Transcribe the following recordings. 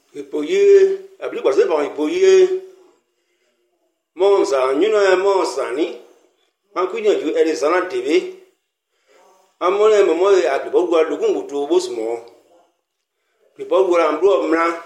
Ipoye, abli kwa se bon ipoye. Monza, nyuna monza ni. Ankunya ju Elizana TV. Amole momo ya kibogwa lukungu tu bosmo. Kibogwa ambro mra.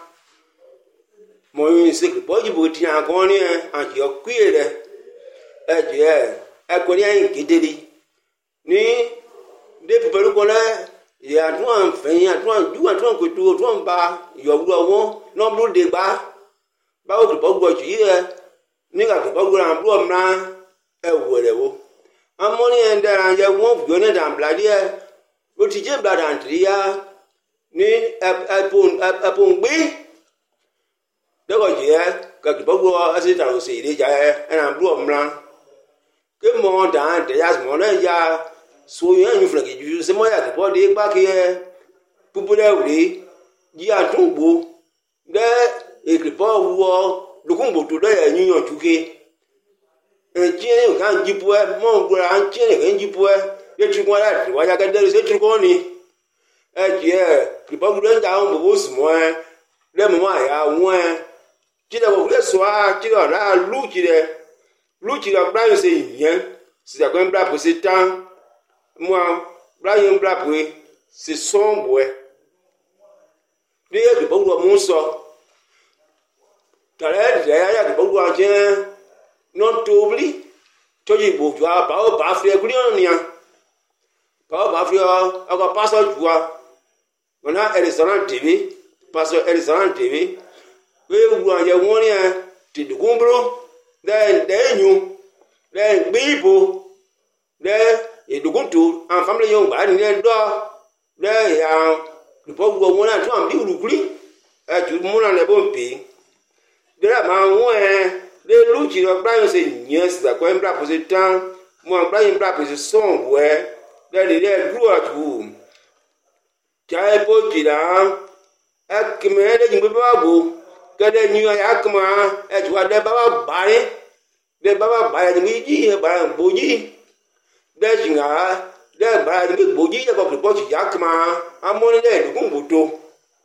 Moyo se kibogi buti akoni anki okwire. Eje, akoni an kideli. Ni de pepelu kona ya tuan fen ya tuan ju tuan ko tu tuan ba yo gbo won no blu de ba o kibogwa ju ye ni ga kibogwa ambro mra e worewo. Amoni endera je won fio ne dan blade o ti je blade antria ni apon gbe dogo je ka kibogwo asita o se ile ja e na blu omra ke mo dan de ya mo na ya so yan yu flake ju se mo ya ke de gba ke pupule uri ji atunbo de e kripo wo lukunbo to de yan juke ejire kan jipu e mo gbora an kire kan jipu e ye tu ko la wa ya ga de se tu ko ni je kripo gbo nda on bo sumo e le mo ya won e ti de bo le so a ti o ra lu ti ga bra se yen si da ko bra po se tan mo bra yen bra po se son bo e de ye kripo gbo mo so tare de ya kripo gbo je non tobli toji bo jua ba o ba fre kuri on ya ba o ba fre o pastor jua ona Elizana TV pastor Elizana TV we wu anje won ya ti dugumbro de nyu de bibo de eduguntu an family yo ba ni do de ya ripo wo won na tun bi urukuri e ju mu na le bo pe de la ma won le luchi ro brayo se nyes da ko embra positan mo brayo embra position we le gru atu chai po tira akme de jimbe babu kede nyu ya akma e jwa de baba bare ni ji e ba boji de jinga de ba ni boji e ko po ji akma amoni de dugun buto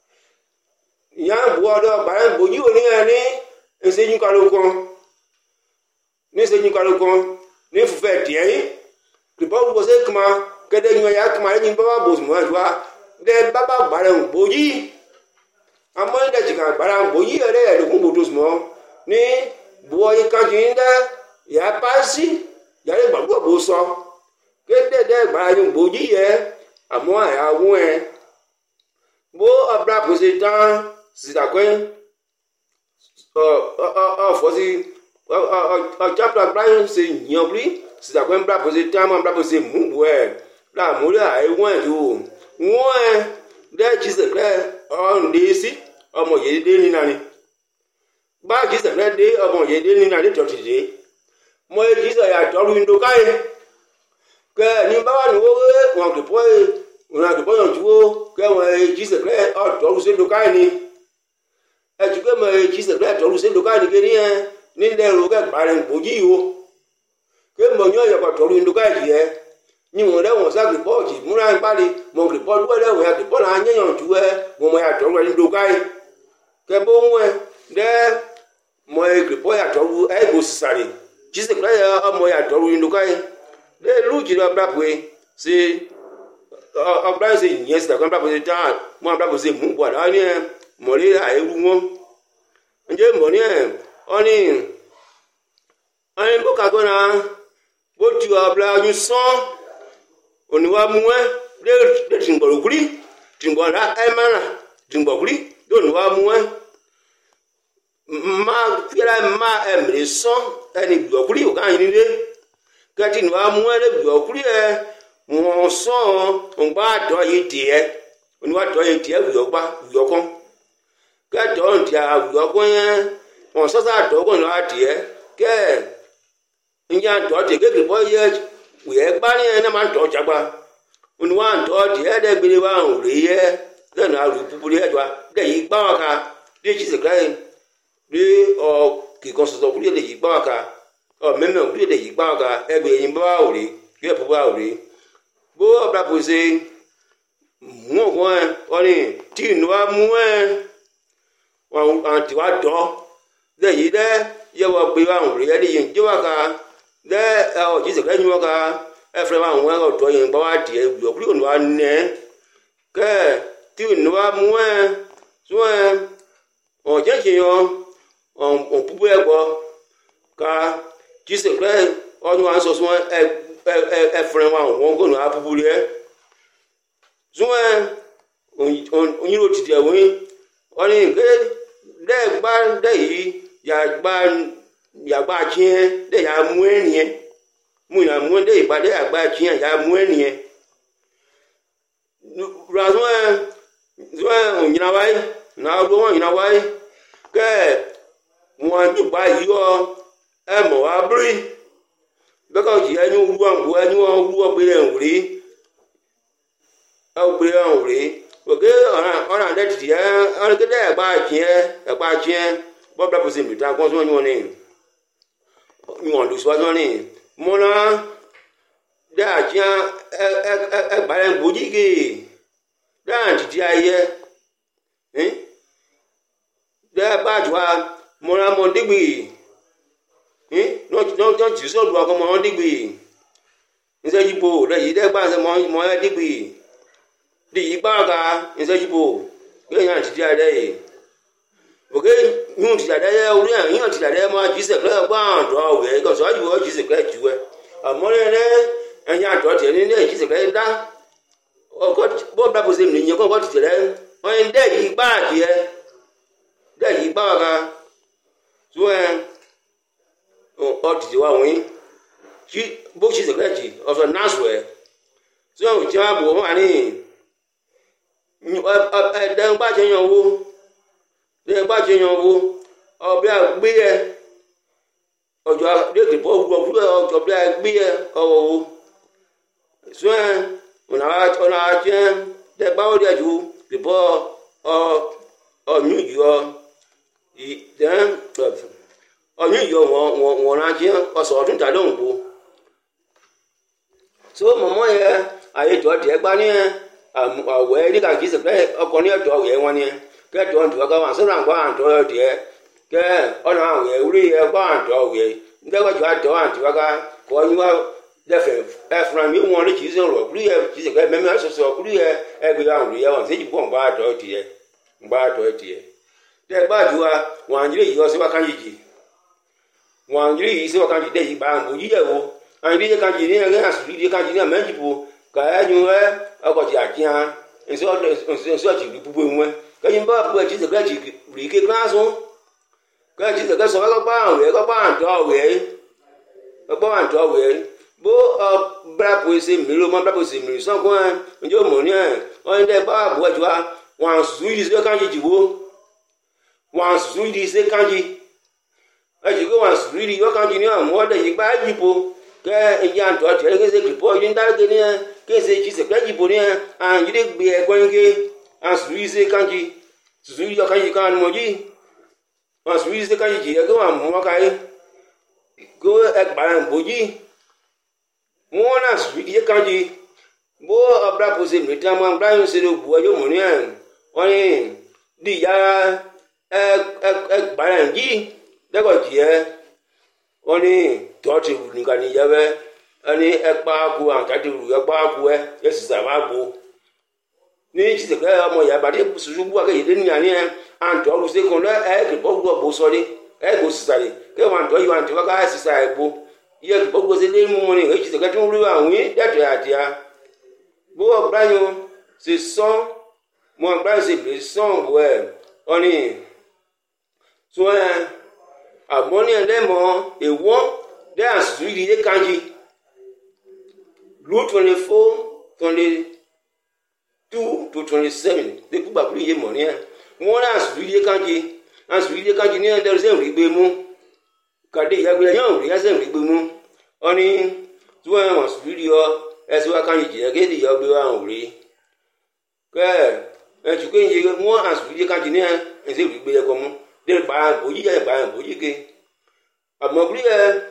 ya bo do bare boji oni ani ese nyu kalokon ni se nyu kalokon ni fufe tie ti bo bo se kma kede nyu ya kma ni baba bo mo jwa de baba bare boji amo de jika bare boji ere de kun boto mo ni bo yi kan jinda ya pasi ya le gbagbo bo so kede de bare boji ye amo ya won e bo abra bo se tan si da kwen fosi chapter Brian se nyobri si da kwen bra posi tama bra posi mubwe la mo la e won ju won de Jesus Christ on disi ọmọ yede ni nani ba Jesus Christ de ọmọ yede ni nani to tide mo e Jesus ya to ru ndo kai ke ni ba wa ni wo won ke po won ke po yon ju ke won Jesus Christ o to ru se ndo kai ni ejuke mo Jesus Christ to ru se ndo kai ni ke ni le ro ga bare boji o ke mo nyo yo ko to ru ndo kai je ni mo le won sa report mu ran pali mo report wo le wo ya report na anya yon ju mo ya to ru ndo kai ke bo nwe de mo report ya to ru e go sare Jesus Christ mo ya to ru ndo kai de lu ji do bra pwe se o bra se yes da kan bra pwe ta mo bra pwe se mu bo da ni mo le a eru won nje mo ni oni bo ka gona bo ti wa bla ju son oni wa mu de tingboro kuri tingbora e mana tingboro kuri do ni wa mu ma kira ma emre son eni gbo kuri o kan ni de ka ti ni wa mu le gbo kuri e mo son on ba do yi die oni wa do yi die gbo gba gbo kon ka do ntia gbo kon on so sa do kon la die ke nya do de ke bo ye we e gba ni na ma do jagba oni wa do die de gbere wa o re ye na na ru pupu le jwa de yi gba wa ka de Jesus Christ de o ki ko so ku le yi gba wa ka o meme ku le yi gba wa ka e gbe yin ba o re ke pupu wa o re bo bra po se mo ko oni ti no wa mu ti wa do de yi de ye wo pe wa un re de yin je wa ka de o Jesus Christ ni wa ka e fre wa won o do yin ba wa di e yo kuri onu wa ne ke ti nu wa mu e so o je je yo on pupu e go ka Jesus Christ onu wa so so e fre wa won go nu a pupu re so on yiro ti de won oni ke de gba de yi ya gba chin de ya mu eniyan mu na mu de ìpàdé àgbà chiyan ya mu eniyan razon onyina wai na lo onyina wai ke won ju ba yo e mo abri be ko ji enu ru angu enu ru pe enri o pe enri oge ona de ti e ona ke de àgbà chiyan bo bla po se mi ta kon so ni won ni won lu so ni mona da tia e baren bujigi da ti aye da ba jwa mona mo digbi no ti so do ko mo digbi nse jipo da yi de ba se mo digbi di ba ga nse jipo ke yan ti ade oke yun ti ade ori an yan ti ade mo Jesus Christ gba do we ko so ju Jesus Christ juwe amore ne enya do ti ni Jesus Christ da o ko bo bla bo se ni ko ko ti tere o en de yi ba ti e de yi ba ga so o ti wa won ki bo Jesus Christ o so naswe so ti wa bo wa ni dan ba je yan wo de ba je yan wo obi agbe e ojo de ke bo wo ojo bi agbe e owo so ona je de ba o de ju de bo o nyu yo i dan o nyu yo won na je o so tun ta lohun bo so momo ye aye jo de gba ni awe ni ka Jesus Christ oko ni do we won ni ke do ndu ka wa so ran gba do de ke ona we uri e gba do we nde ko jo do antu ka ko ni wa de fe e from mi won ri Jesus ro uri e Jesus Christ me me so uri e gbe an ri e won se ji bo gba do ti de gba ju wa wan jiri yo se wa kan ji wan jiri se wa kan ji de yi ba mo ji ye wo an ri kan ji ni e ga su ri kan ji ni me ji bo ka e ju e ko ti ajian so ti ri bubu won ka yin ba bu Jesus Christ ri ke kan so ka Jesus Christ so ka ba we ko ba do we bo bra po se mi lo mo bra po se mi so ko njo mo ni o nde ba bu ju wa wan su yi se kan ji wo wan su yi se kan ji a ji ko wan su yi yo kan ji ni mo de yi ba ji po ke ya ndo te ke se ki po yin da ke ni ke se Jesus Christ ji po ni an ji de gbe e ko nke an su yi se kan ji su yi yo kan ji kan mo ji wan su yi se kan ji e ko wan mo ka yi go e gba bo ji mo na su yi kan ji bo abra po se mi ta mo abra yo se do bu ajo mo ni an oni di ya gba ji de ko ji e oni to ti ru ni kan ni ya be ani e pa ku an ta ti ru e pa ku e yesu sa ma bo ni ji se ka mo ya ba de su bu ka ye ni ani an to ru se kon le e ke bo bo so ri e go si sare ke wan to yi wan ti ka si sa e bo ye ke bo se le mu mo ni e ji se ka tun ru awin de to atia bo bra yo se son mo bra se le son bo e oni so amoni ende mo e won de as really de kanji Luke 24:22 to 27 de ku ba ku ye mo ni won as really kanji ni ende se ri gbe mu ka de ya gbe yan ri se ri gbe mu oni so won really o e so wa kanji je ke di yo gbe wa ri ke e ju ke ye mo as really kanji ni e se ri gbe ko mu de ba bo ji ke amogri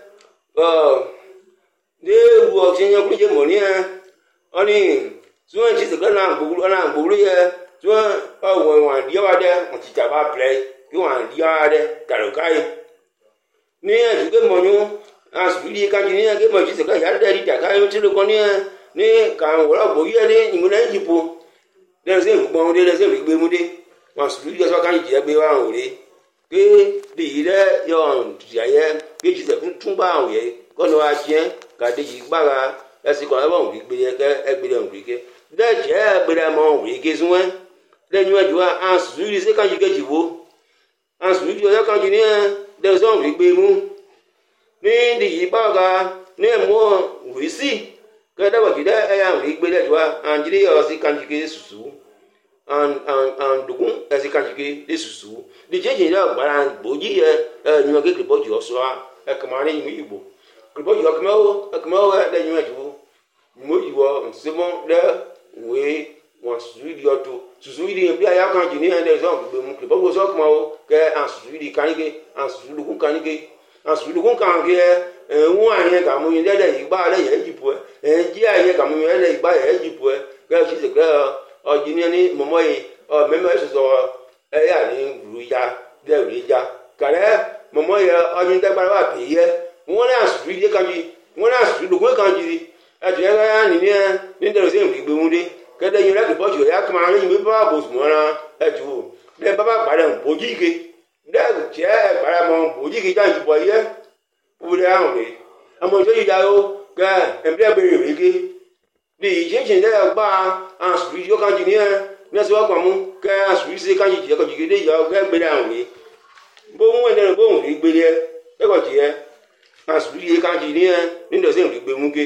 de wo se yan ku je mo ni oni so en Jesus na gbogbo e so o won wan di wa de mo ti ta ba play ki wa lia de taro kai ni ju ke mo nyu as bi ka ji ni ke mo ji se ka ya de ri ta ka yo ti lo ko ni ka wo la bo ye ni mu na ji po de se gbon de se gbe mu de wa su bi so ka ji gbe wa o re ke bi de yo ya ye ke ji se tun ba o ye ko no a je ka de ji gba ga esi ko la bo gbe ye ke e gbe de ke de je gbe de mo wi ke sun de nyu ju a su bi se ka ji ke ji wo a su bi yo ka ji ni de so wi gbe mu ni di ba ga ni mo wi si ke da ba ji de e ya wi gbe de ju a anjiri o si kan ji ke susu an dugun esi kan ji ke de susu di je je da gbara boji ye nyu ke bo ji o so a e kama ni mi igbo bo ji o kama o de nyu ju mo iwo nsemo de we won su di o to susu di bi aya kan ji ni e de so gbe mu bo go so kama o ke an su di kan ke an su dugun kan ke an su dugun kan ke won ayen ga mu yin de igba de ye ji po ji ayen ga mu yin de igba ye ji po ke si se ke o ji ni momo yi o meme so ya ni ru ya de ru ya kare momo ye o yin de gbara wa pe ye won na su di kan ji won na su dugun kan ji e je ga ni de se ri gbe mu de ke de yin re bo jo ya kama ni mi ba bo mo na e ju de baba gbara bo ji ke de je gbara mo bo ji ke jan ji bo ye bu de an re amo so yi ya o ga e be be ke di je de gba an su yo kan ji ni so gba mu ke an su se kan ji je ko ji ke de yo ga gbe an re bo mu de bo ri gbe le e ko ji e an su ye kan ji ni de se ri gbe mu ke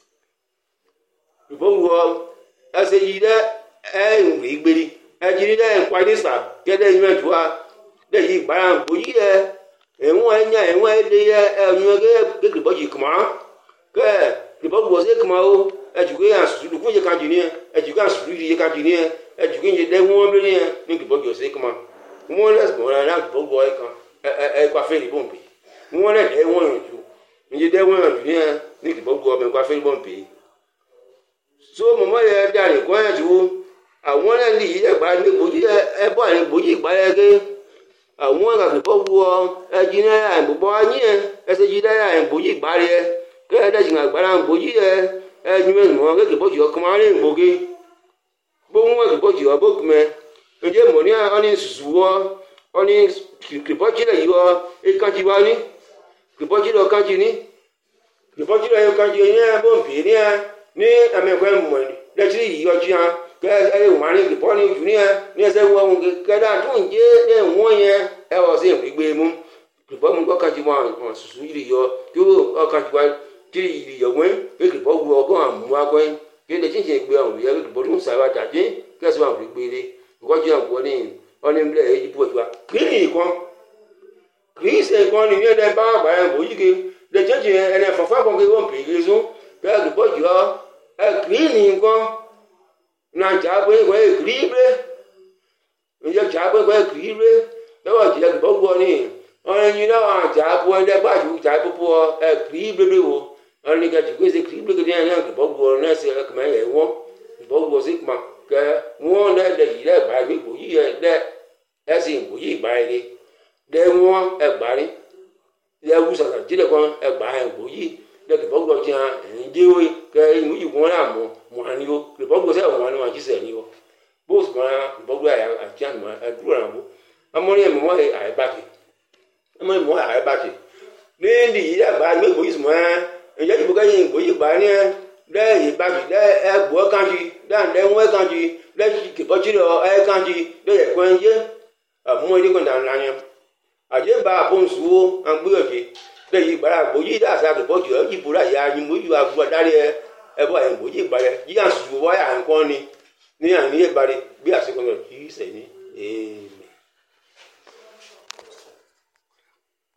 bo wo ase yi de e ri gbe ri e ji de kwa ni sa ke de yin ju a de yi gba an bo yi e won enya e won de ye e nyu ke bo ji kuma ke ri bo wo se kuma o e ju ke an su du ku je kan ji ni e ju kan su ri je kan ji ni e ju ke je de won bi ni ke bo jo se kuma won les bo na bo bo e kan e kwa fe ri bo npe won le de won ju ni de won ju ni ke bo go me kwa fe ri bo npe so mo mo ye da ni ko e ju àwọn le li e gba ni bo ji e bo ni bo ji gba le ke àwọn ga ke bo wo e ji na ya bo bo yin e se ji da ya bo ji gba le ke da ji gba la bo ji e ju me mo ke bo ji o kuma le bo ke bo mo ke bo ji o bo me nje mo ni oni susu wo oni ke bo ji le yo e kan ji wa ni ke bo ji lo kan ji ni ke bo ji lo kan ji ni bo npi ni ame ko mo ni de ti yo ji an ke e wa ni ke bo ni ju ni se wo ke da tun je e won yen e o se ri gbe mu ke bo mu ko kan ji wa susu yi yo yo o kan ji wa ti yi yo wen ke bo wo ko an mu akwa ke de ti je gbe an ye ke bo tun sa wa ta je ke so an ri gbe le ko ji an bo ni oni mle e ji bo ju wa kini se kon ni de ba ba bo yi ke de je ene fa ko ke won pe ke so ke bo ju kini kon na ja bo ko e gribe nje ja bo ko e gribe de wa je bo bo ni oni ni na wa ja bo de ba ju ja bo e gribe be wo oni ga ju se gribe ke ni na bo bo na se ka ma ye wo bo bo se ma ke won na de yi de ba bi bo yi de e si bo yi ba ri de won e gba ri de wu sa ji le kon e gba e bo yi de ke bo go ti an je we ke mu yi won la mo ani o ke bo go se won ni wa ji se ni o bo so ma bo go ya a ti an ma e duro na bo amori mo mo e ai ba ki amori mo ai ba ki ni ndi ya ba me bo yi so ma e je bo ga yin bo yi ba ni de yi ba ki de e gbo kan ji dan de won kan ji de ki bo ji ro e kan ji de ye kon je mo ile kon dan la ni aje ba pon su an gbe oje de yi gbara bo yi da sa ke bo ji o yi bura ya ni mo yi wa gbo dari e bo en bo yi gbara yi an su wa ya nkan ni an ni e gbare bi asiko lo ki se ni amen.